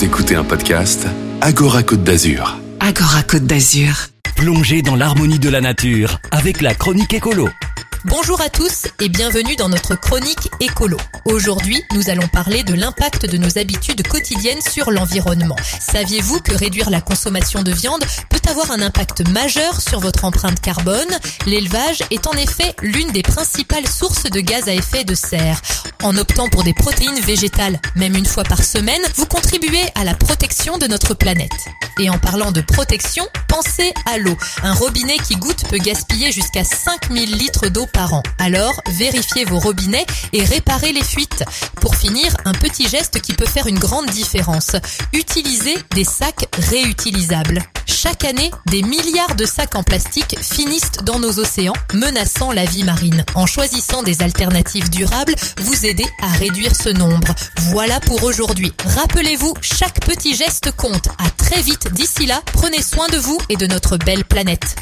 Vous écoutez un podcast Agora Côte d'Azur. Agora Côte d'Azur. Plongez dans l'harmonie de la nature avec la chronique écolo. Bonjour à tous et bienvenue dans notre chronique écolo. Aujourd'hui, nous allons parler de l'impact de nos habitudes quotidiennes sur l'environnement. Saviez-vous que réduire la consommation de viande peut avoir un impact majeur sur votre empreinte carbone ? L'élevage est en effet l'une des principales sources de gaz à effet de serre. En optant pour des protéines végétales, même une fois par semaine, vous contribuez à la protection de notre planète. Et en parlant de protection, pensez à l'eau. Un robinet qui goutte peut gaspiller jusqu'à 5000 litres d'eau par an. Alors, vérifiez vos robinets et réparez les fuites. Pour finir, un petit geste qui peut faire une grande différence. Utilisez des sacs réutilisables. Chaque année, des milliards de sacs en plastique finissent dans nos océans, menaçant la vie marine. En choisissant des alternatives durables, vous aidez à réduire ce nombre. Voilà pour aujourd'hui. Rappelez-vous, chaque petit geste compte. À très vite d'ici là, prenez soin de vous et de notre belle planète.